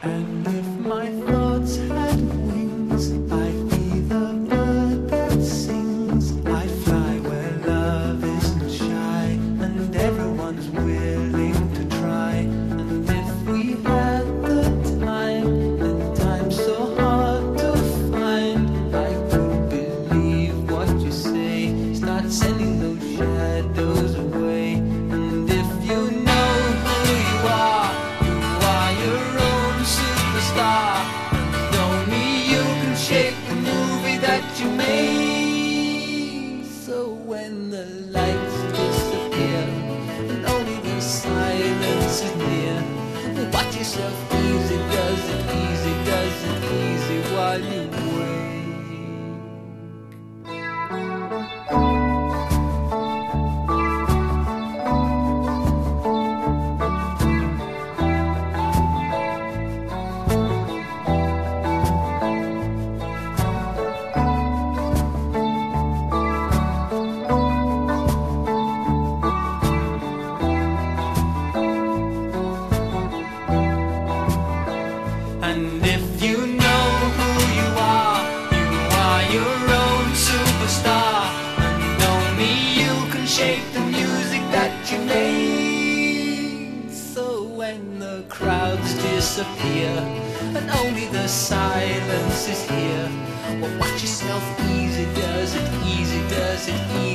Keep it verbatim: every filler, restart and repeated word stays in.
And if my thoughts had wings, I'd be the bird that sings. I fly where love isn't shy, and everyone's willing to try. And if we had the time, and time's so hard to find, I could believe what you say, start sending those shadows away. And if you know who you are, you are your own superstar. And only you can shape the movie that you made. So when the lights disappear and only the silence is near, watch yourself easy, does it easy, does it easy while you wait. And if you know who you are, you are your own superstar. And only you can shape the music that you made. So when the crowds disappear and only the silence is here, well, watch yourself easy, does it easy, does it easy